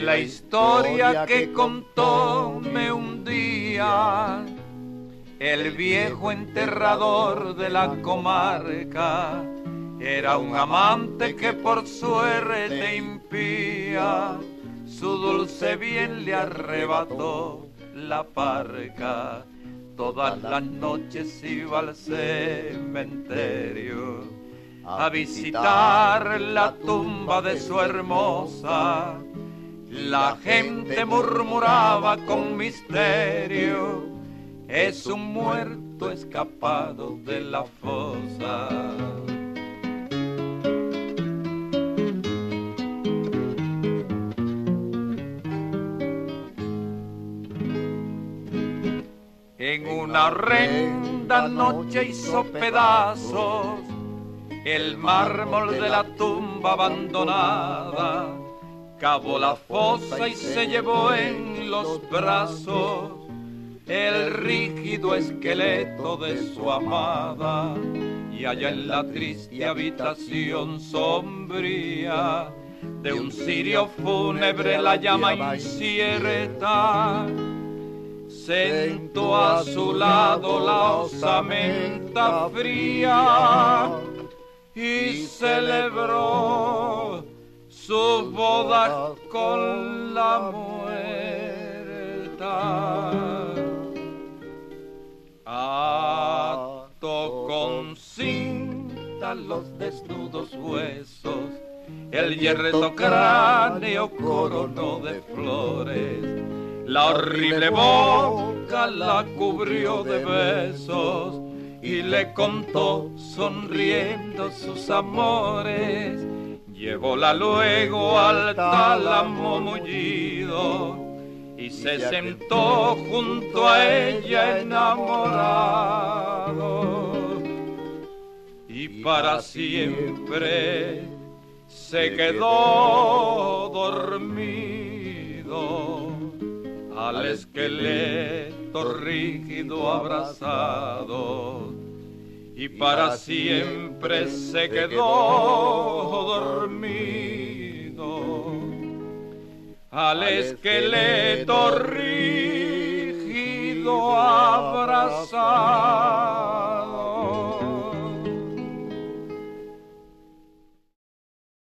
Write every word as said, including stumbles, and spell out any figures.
la historia que contóme un día el viejo enterrador de la comarca. Era un amante que por suerte impía su dulce bien le arrebató la parca. Todas las noches iba al cementerio a visitar la tumba de su hermosa. La gente murmuraba con misterio: es un muerto escapado de la fosa. En una horrenda noche hizo pedazos el mármol de la tumba abandonada, cavó la fosa y se llevó en los brazos el rígido esqueleto de su amada. Y allá en la triste habitación sombría de un cirio fúnebre la llama incierta sentó a su lado la osamenta fría y celebró su boda con la muerta. Ató con cinta los desnudos huesos, el hierreto cráneo coronó de flores, la horrible boca la cubrió de besos y le contó sonriendo sus amores. Llevóla luego al tálamo mullido y se sentó junto a ella enamorado. Y para siempre se quedó dormido al esqueleto rígido abrazado, y para siempre se quedó dormido al esqueleto rígido abrazado.